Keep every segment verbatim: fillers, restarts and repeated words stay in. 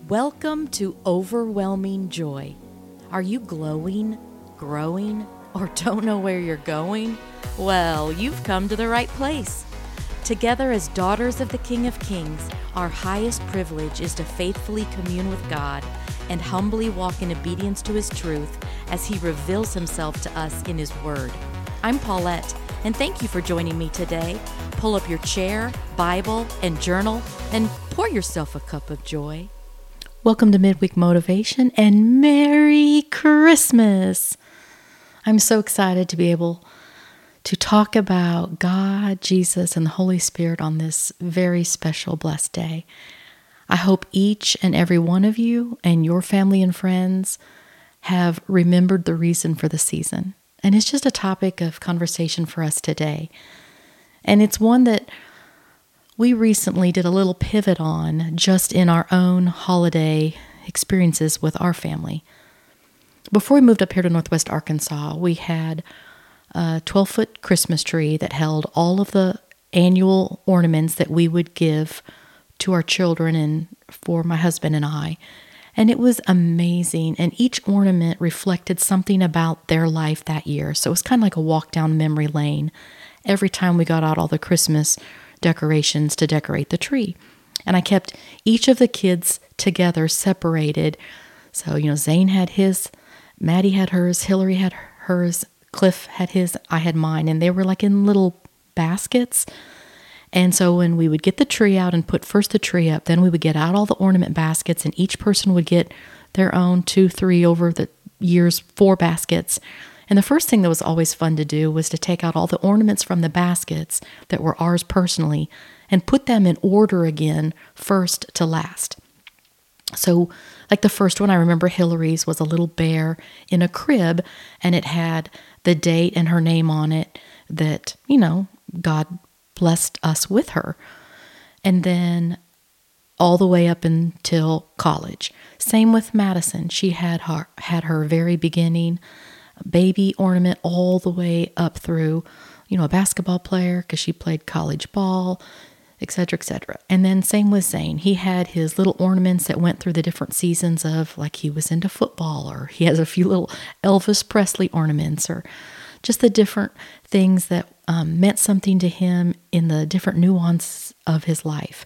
Welcome to Overwhelming Joy. Are you glowing, growing, or don't know where you're going? Well, you've come to the right place. Together as daughters of the King of Kings, our highest privilege is to faithfully commune with God and humbly walk in obedience to His truth as He reveals Himself to us in His Word. I'm Paulette, and thank you for joining me today. Pull up your chair, Bible, and journal, and pour yourself a cup of joy. Welcome to Midweek Motivation, and Merry Christmas! I'm so excited to be able to talk about God, Jesus, and the Holy Spirit on this very special, blessed day. I hope each and every one of you and your family and friends have remembered the reason for the season. And it's just a topic of conversation for us today. And it's one that we recently did a little pivot on just in our own holiday experiences with our family. Before we moved up here to Northwest Arkansas, we had a twelve-foot Christmas tree that held all of the annual ornaments that we would give to our children and for my husband and I. And it was amazing. And each ornament reflected something about their life that year. So it was kind of like a walk down memory lane every time we got out all the Christmas decorations to decorate the tree. And I kept each of the kids together, separated. So, you know, Zane had his, Maddie had hers, Hillary had hers, Cliff had his, I had mine. And they were like in little baskets. And so when we would get the tree out and put first the tree up, then we would get out all the ornament baskets, and each person would get their own two, three, over the years, four baskets. And the first thing that was always fun to do was to take out all the ornaments from the baskets that were ours personally and put them in order again, first to last. So like the first one, I remember Hillary's was a little bear in a crib, and it had the date and her name on it that, you know, God blessed us with her. And then all the way up until college. Same with Madison. She had her, had her very beginning baby ornament all the way up through, you know, a basketball player because she played college ball, et cetera, et cetera. And then same with Zane. He had his little ornaments that went through the different seasons of, like, he was into football, or he has a few little Elvis Presley ornaments, or just the different things that um, meant something to him in the different nuances of his life.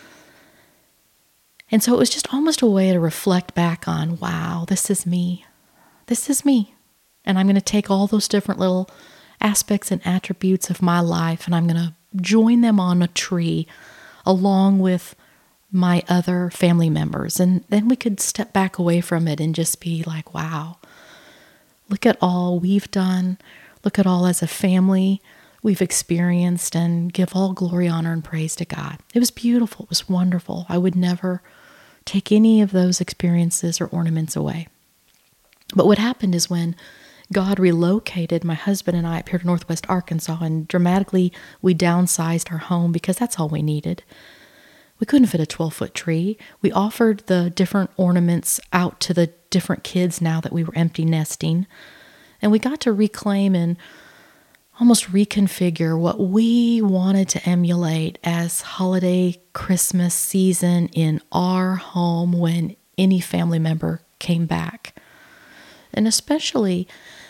And so it was just almost a way to reflect back on, wow, this is me. This is me. And I'm going to take all those different little aspects and attributes of my life, and I'm going to join them on a tree along with my other family members. And then we could step back away from it and just be like, wow, look at all we've done. Look at all as a family we've experienced, and give all glory, honor, and praise to God. It was beautiful. It was wonderful. I would never take any of those experiences or ornaments away. But what happened is when God relocated my husband and I up here to Northwest Arkansas, and dramatically we downsized our home because that's all we needed. We couldn't fit a twelve-foot tree. We offered the different ornaments out to the different kids now that we were empty nesting. And we got to reclaim and almost reconfigure what we wanted to emulate as holiday Christmas season in our home when any family member came back. And especially,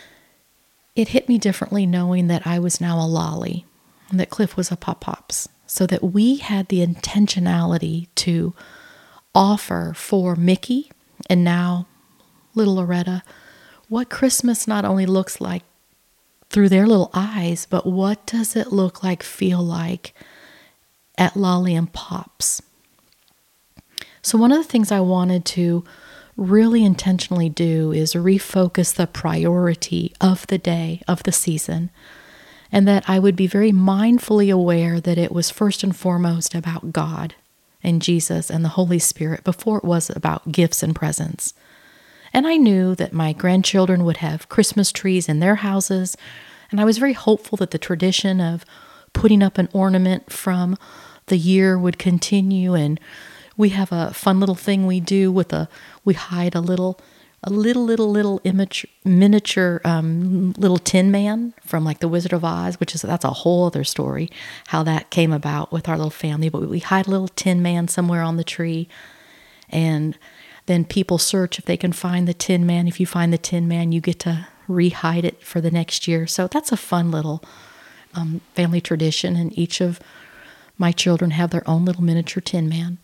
it hit me differently knowing that I was now a Lolly and that Cliff was a Pop Pops, so that we had the intentionality to offer for Mickey and now little Loretta what Christmas not only looks like through their little eyes, but what does it look like, feel like at Lolly and Pops. So one of the things I wanted to really intentionally do is refocus the priority of the day, of the season, and that I would be very mindfully aware that it was first and foremost about God and Jesus and the Holy Spirit before it was about gifts and presents. And I knew that my grandchildren would have Christmas trees in their houses, and I was very hopeful that the tradition of putting up an ornament from the year would continue. And we have a fun little thing we do with a, we hide a little, a little, little, little immature, miniature um, little Tin Man from like the Wizard of Oz, which is, that's a whole other story, how that came about with our little family. But we hide a little Tin Man somewhere on the tree. And then people search if they can find the Tin Man. If you find the Tin Man, you get to re-hide it for the next year. So that's a fun little um, family tradition, and each of my children have their own little miniature Tin Man.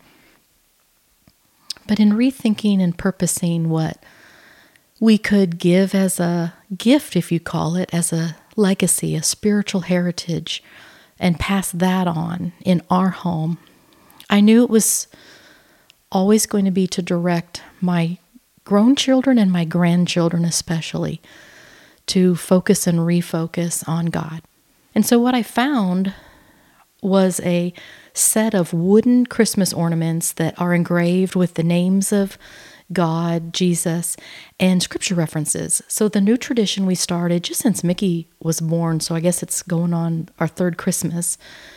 But in rethinking and purposing what we could give as a gift, if you call it, as a legacy, a spiritual heritage, and pass that on in our home, I knew it was always going to be to direct my grown children and my grandchildren especially to focus and refocus on God. And so what I found was a set of wooden Christmas ornaments that are engraved with the names of God, Jesus, and scripture references. So the new tradition we started just since Mickey was born, so I guess it's going on our third Christmas,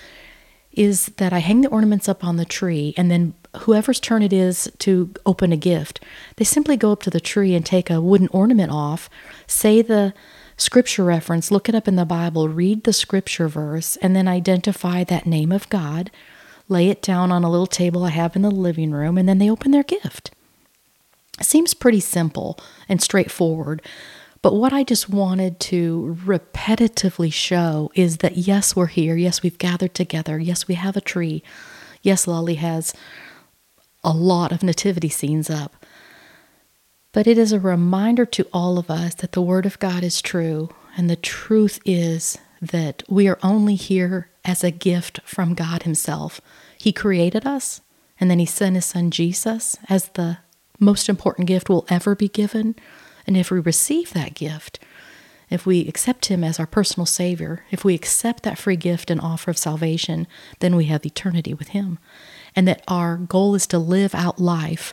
is that I hang the ornaments up on the tree, and then whoever's turn it is to open a gift, they simply go up to the tree and take a wooden ornament off, say the scripture reference, look it up in the Bible, read the scripture verse, and then identify that name of God, lay it down on a little table I have in the living room, and then they open their gift. It seems pretty simple and straightforward, but what I just wanted to repetitively show is that yes, we're here. Yes, we've gathered together. Yes, we have a tree. Yes, Lolly has a lot of nativity scenes up. But it is a reminder to all of us that the Word of God is true, and the truth is that we are only here as a gift from God Himself. He created us, and then He sent His Son Jesus as the most important gift we'll ever be given. And if we receive that gift, if we accept Him as our personal Savior, if we accept that free gift and offer of salvation, then we have eternity with Him. And that our goal is to live out life,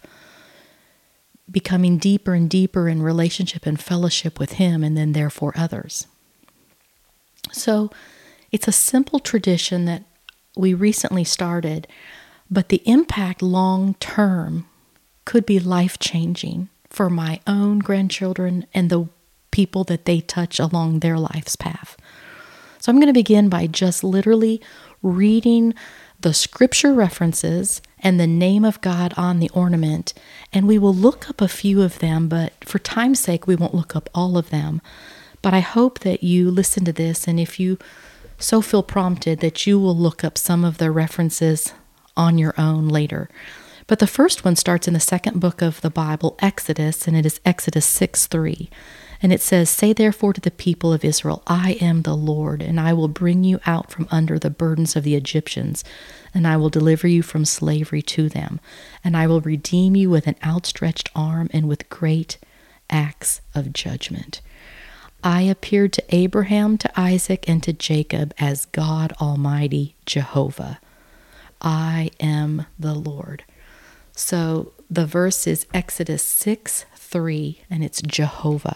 becoming deeper and deeper in relationship and fellowship with Him, and then therefore others. So it's a simple tradition that we recently started, but the impact long term could be life-changing for my own grandchildren and the people that they touch along their life's path. So I'm going to begin by just literally reading the scripture references and the name of God on the ornament, and we will look up a few of them, but for time's sake, we won't look up all of them. But I hope that you listen to this, and if you so feel prompted, that you will look up some of the references on your own later. But the first one starts in the second book of the Bible, Exodus, and it is Exodus six three. And it says, "Say therefore to the people of Israel, I am the Lord, and I will bring you out from under the burdens of the Egyptians, and I will deliver you from slavery to them, and I will redeem you with an outstretched arm and with great acts of judgment. I appeared to Abraham, to Isaac, and to Jacob as God Almighty Jehovah. I am the Lord." So the verse is Exodus six three, and it's Jehovah.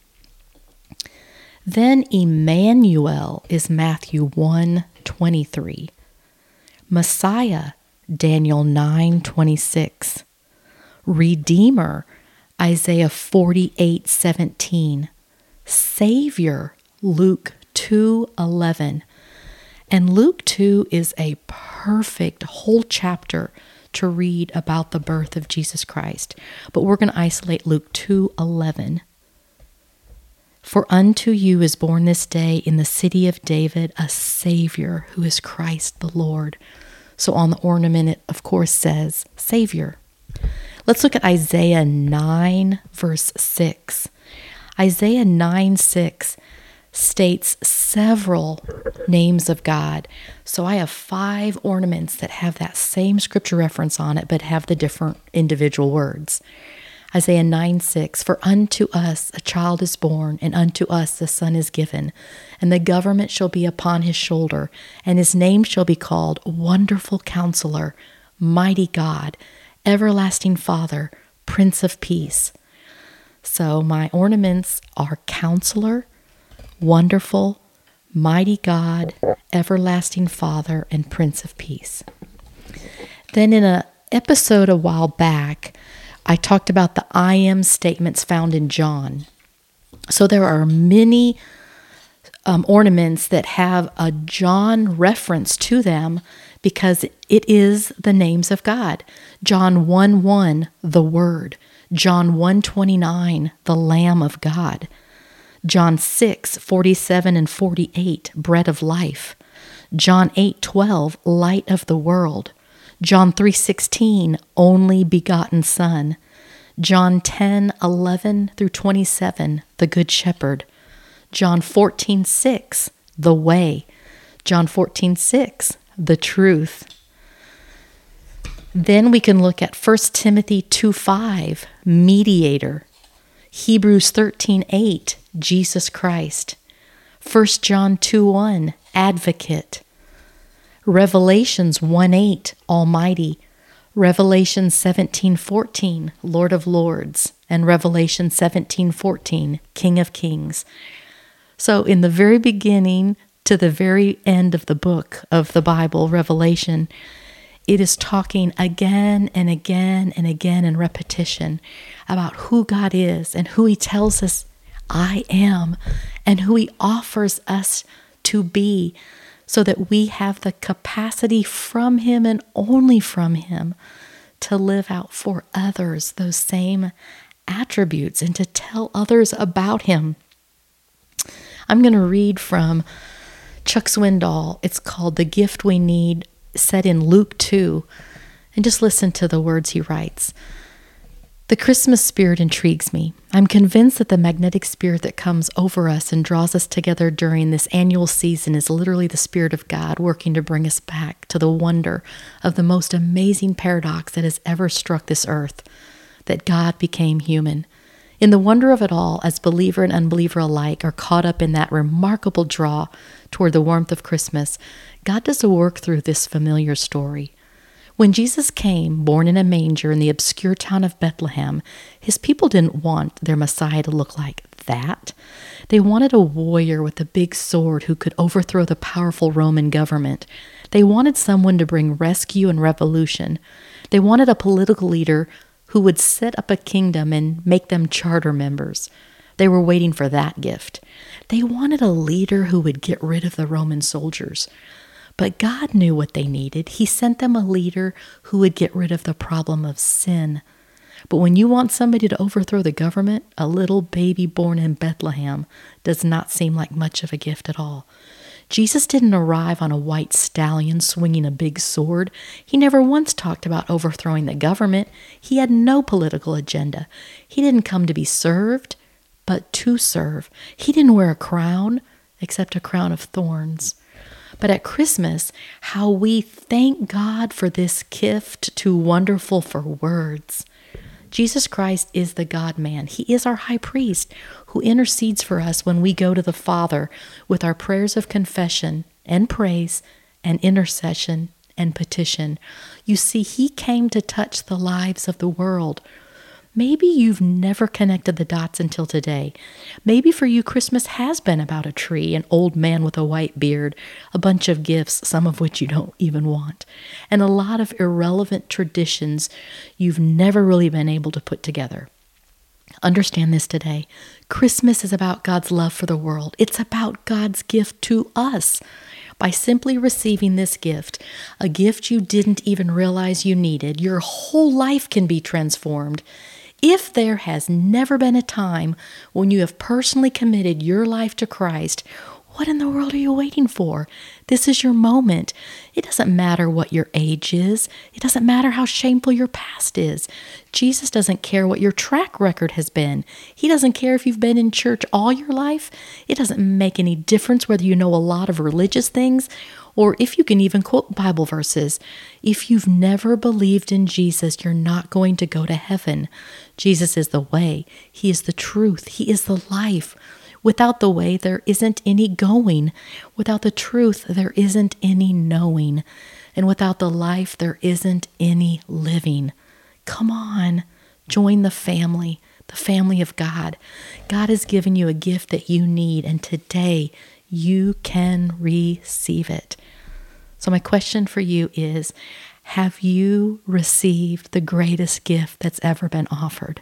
Then Emmanuel is Matthew one twenty-three. Messiah, Daniel nine twenty-six. Redeemer, Isaiah forty-eight seventeen. Savior, Luke two eleven. And Luke two is a perfect whole chapter to read about the birth of Jesus Christ. But we're going to isolate Luke two eleven. For unto you is born this day in the city of David a Savior, who is Christ the Lord. So on the ornament it, of course, says Savior. Let's look at Isaiah nine, verse six. Isaiah nine six states several names of God. So I have five ornaments that have that same scripture reference on it, but have the different individual words. Isaiah nine six, for unto us a child is born, and unto us a son is given, and the government shall be upon his shoulder, and his name shall be called Wonderful Counselor, Mighty God, Everlasting Father, Prince of Peace. So my ornaments are Counselor, Wonderful, Mighty God, Everlasting Father, and Prince of Peace. Then in an episode a while back, I talked about the I am statements found in John. So there are many um, ornaments that have a John reference to them because it is the names of God. John one one, the Word. John one twenty-nine, the Lamb of God. John six forty-seven and forty-eight, bread of life. John eight twelve, light of the world. John three sixteen, only begotten Son. John ten eleven through twenty-seven, the Good Shepherd. John fourteen six, the way. John fourteen six, the truth. Then we can look at First Timothy two five, mediator. Hebrews thirteen eight, Jesus Christ. First John two one, advocate. Revelations one eight, Almighty. Revelation seventeen fourteen, Lord of Lords. And Revelation seventeen fourteen, King of Kings. So in the very beginning to the very end of the book of the Bible, Revelation, it is talking again and again and again in repetition about who God is and who He tells us, I am, and who He offers us to be, so that we have the capacity from Him and only from Him to live out for others those same attributes and to tell others about Him. I'm going to read from Chuck Swindoll. It's called The Gift We Need, set in Luke two, and just listen to the words he writes. The Christmas spirit intrigues me. I'm convinced that the magnetic spirit that comes over us and draws us together during this annual season is literally the Spirit of God working to bring us back to the wonder of the most amazing paradox that has ever struck this earth, that God became human. In the wonder of it all, as believer and unbeliever alike are caught up in that remarkable draw toward the warmth of Christmas, God does a work through this familiar story. When Jesus came, born in a manger in the obscure town of Bethlehem, His people didn't want their Messiah to look like that. They wanted a warrior with a big sword who could overthrow the powerful Roman government. They wanted someone to bring rescue and revolution. They wanted a political leader who would set up a kingdom and make them charter members. They were waiting for that gift. They wanted a leader who would get rid of the Roman soldiers. But God knew what they needed. He sent them a leader who would get rid of the problem of sin. But when you want somebody to overthrow the government, a little baby born in Bethlehem does not seem like much of a gift at all. Jesus didn't arrive on a white stallion swinging a big sword. He never once talked about overthrowing the government. He had no political agenda. He didn't come to be served, but to serve. He didn't wear a crown, except a crown of thorns. But at Christmas, how we thank God for this gift too wonderful for words. Jesus Christ is the God-man. He is our high priest who intercedes for us when we go to the Father with our prayers of confession and praise and intercession and petition. You see, He came to touch the lives of the world. Maybe you've never connected the dots until today. Maybe for you, Christmas has been about a tree, an old man with a white beard, a bunch of gifts, some of which you don't even want, and a lot of irrelevant traditions you've never really been able to put together. Understand this today. Christmas is about God's love for the world. It's about God's gift to us. By simply receiving this gift, a gift you didn't even realize you needed, your whole life can be transformed. If there has never been a time when you have personally committed your life to Christ, what in the world are you waiting for? This is your moment. It doesn't matter what your age is. It doesn't matter how shameful your past is. Jesus doesn't care what your track record has been. He doesn't care if you've been in church all your life. It doesn't make any difference whether you know a lot of religious things or if you can even quote Bible verses. If you've never believed in Jesus, you're not going to go to heaven. Jesus is the way. He is the truth. He is the life. Without the way, there isn't any going. Without the truth, there isn't any knowing. And without the life, there isn't any living. Come on, join the family, the family of God. God has given you a gift that you need, and today you can receive it. So my question for you is, have you received the greatest gift that's ever been offered?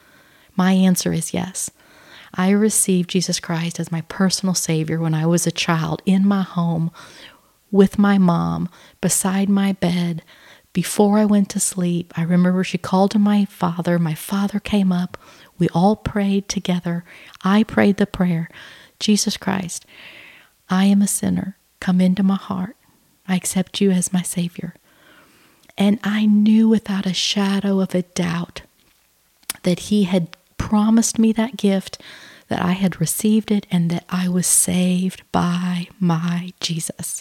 My answer is yes. I received Jesus Christ as my personal Savior when I was a child in my home with my mom beside my bed before I went to sleep. I remember she called to my father. My father came up. We all prayed together. I prayed the prayer, Jesus Christ, I am a sinner. Come into my heart. I accept you as my Savior. And I knew without a shadow of a doubt that he had promised me that gift, that I had received it, and that I was saved by my Jesus.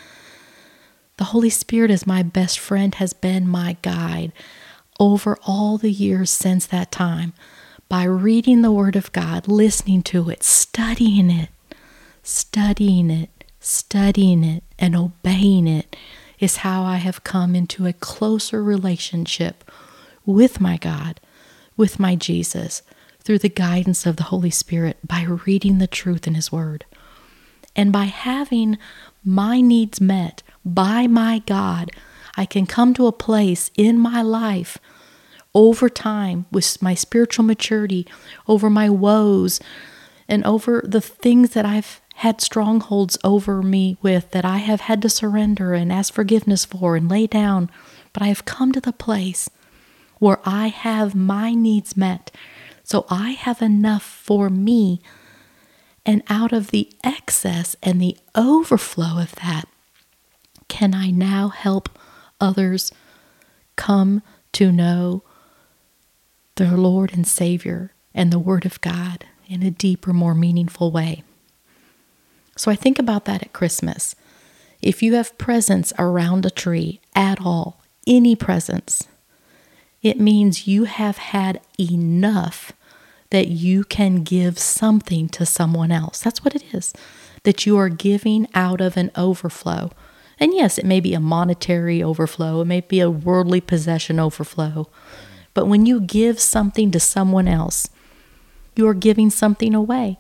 The Holy Spirit as my best friend has been my guide over all the years since that time. By reading the Word of God, listening to it, studying it, studying it, studying it, and obeying it is how I have come into a closer relationship with my God, with my Jesus, through the guidance of the Holy Spirit, by reading the truth in His Word. And by having my needs met by my God, I can come to a place in my life over time with my spiritual maturity, over my woes, and over the things that I've had strongholds over me with, that I have had to surrender and ask forgiveness for and lay down. But I have come to the place where I have my needs met. So I have enough for me. And out of the excess and the overflow of that, can I now help others come to know their Lord and Savior and the Word of God in a deeper, more meaningful way. So I think about that at Christmas. If you have presents around a tree at all, any presents, it means you have had enough that you can give something to someone else. That's what it is, that you are giving out of an overflow. And yes, it may be a monetary overflow. It may be a worldly possession overflow. But when you give something to someone else, you are giving something away.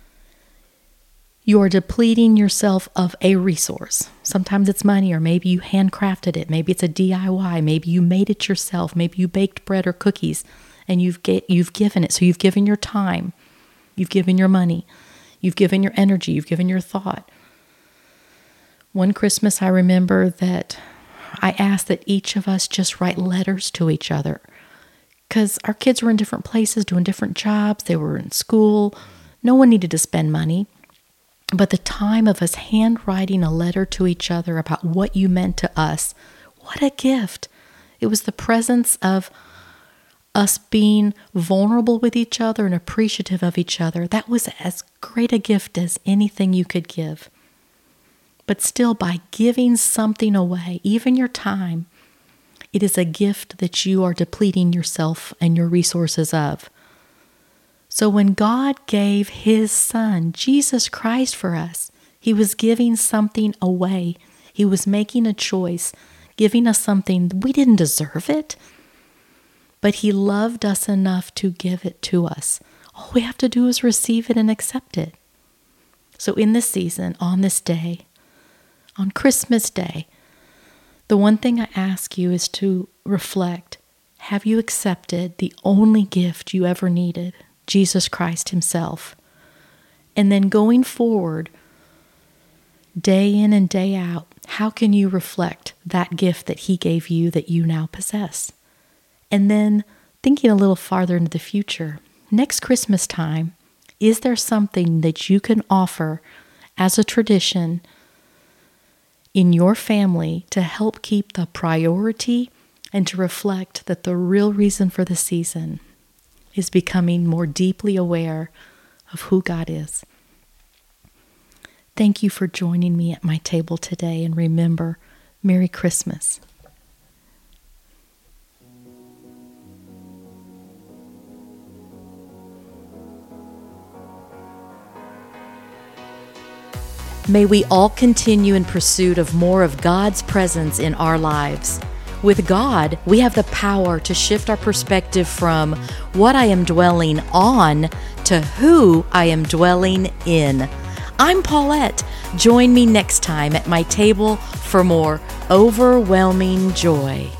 You are depleting yourself of a resource. Sometimes it's money, or maybe you handcrafted it. Maybe it's a D I Y. Maybe you made it yourself. Maybe you baked bread or cookies and you've get, you've given it. So you've given your time. You've given your money. You've given your energy. You've given your thought. One Christmas, I remember that I asked that each of us just write letters to each other, because our kids were in different places, doing different jobs. They were in school. No one needed to spend money. But the time of us handwriting a letter to each other about what you meant to us, what a gift. It was the presence of us being vulnerable with each other and appreciative of each other. That was as great a gift as anything you could give. But still, by giving something away, even your time, it is a gift that you are depleting yourself and your resources of. So when God gave His Son, Jesus Christ, for us, He was giving something away. He was making a choice, giving us something. We didn't deserve it, but He loved us enough to give it to us. All we have to do is receive it and accept it. So in this season, on this day, on Christmas Day, the one thing I ask you is to reflect. Have you accepted the only gift you ever needed, Jesus Christ Himself? And then going forward, day in and day out, how can you reflect that gift that He gave you that you now possess? And then thinking a little farther into the future, next Christmas time, is there something that you can offer as a tradition in your family to help keep the priority and to reflect that the real reason for the season is becoming more deeply aware of who God is? Thank you for joining me at my table today, and remember, Merry Christmas. May we all continue in pursuit of more of God's presence in our lives. With God, we have the power to shift our perspective from what I am dwelling on to who I am dwelling in. I'm Paulette. Join me next time at my table for more overwhelming joy.